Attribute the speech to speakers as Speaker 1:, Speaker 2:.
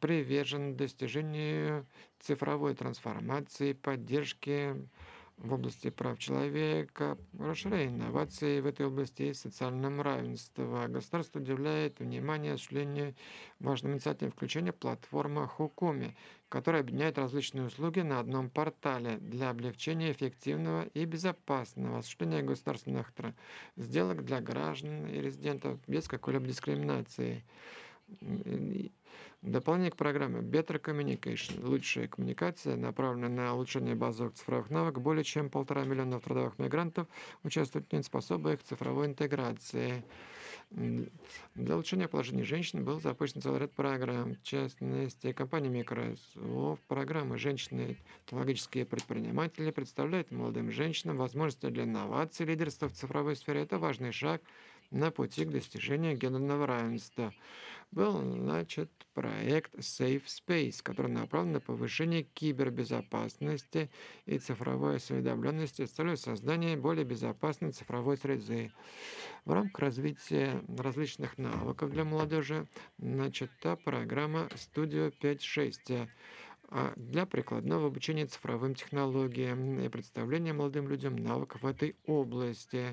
Speaker 1: привержен достижению цифровой трансформации, поддержке в области прав человека, расширению инноваций в этой области и социальном равенстве. Государство уделяет внимание осуществлению важным инициативам включения платформа Хукуми, которая объединяет различные услуги на одном портале для облегчения эффективного и безопасного осуществления государственных сделок для граждан и резидентов без какой-либо дискриминации. И дополнение к программе Better Communication, лучшая коммуникация, направленная на улучшение базовых цифровых навыков, более чем 1,5 миллиона трудовых мигрантов участвуют в ней, способствуя их цифровой интеграции. М, Для улучшения положения женщин был запущен целый ряд программ. В частности, компания Microsoft, программы «Женщины технологические предприниматели» представляет молодым женщинам возможности для инноваций, лидерства в цифровой сфере. Это важный шаг на пути к достижению гендерного равенства. Был начат проект Safe Space, который направлен на повышение кибербезопасности и цифровой осведомленности с целью создания более безопасной цифровой среды. В рамках развития различных навыков для молодежи начата программа Studio 5.6 для прикладного обучения цифровым технологиям и представления молодым людям навыков в этой области.